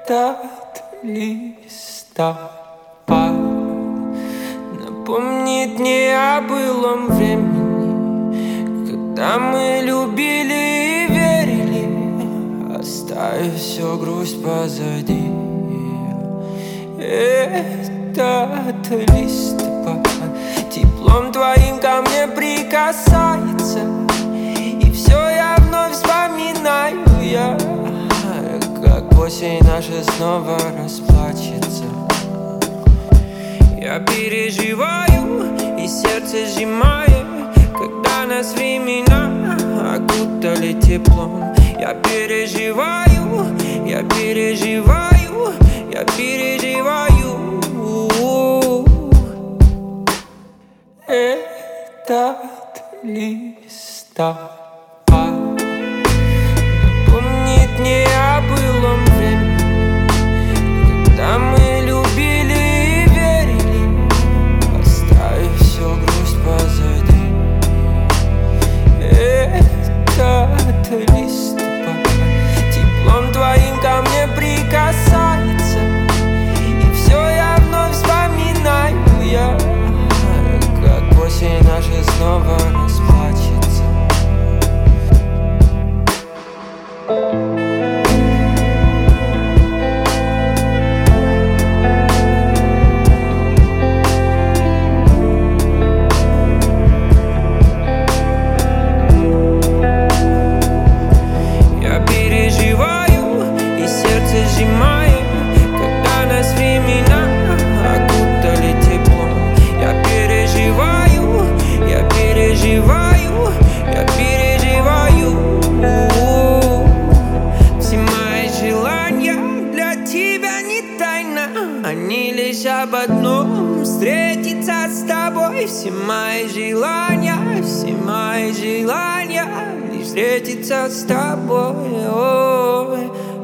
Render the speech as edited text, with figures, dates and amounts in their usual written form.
Этот листопад напомнит мне о былом времени, когда мы любили и верили, оставив всю грусть позади. Этот листопад теплом твоим ко мне прикасается, и все я вновь вспоминаю я, как осень наша снова расплачется. Я переживаю, и сердце сжимает, когда нас времена окутали теплом. Я переживаю, я переживаю, я переживаю. Этот листопад напомнит мне о былом времени, когда мы любили и верили, оставив всю грусть позади. Этот листопад теплом твоим ко мне прикасается, и все я вновь вспоминаю я, как осень наша снова расплачется. Я переживаю, и сердце сжимает, когда нас времена окутали теплом. Я переживаю, я переживаю, я переживаю. Все мои желания для тебя не тайна, они лишь об одном — встретиться с тобой. Все мои желания лишь встретиться с тобой.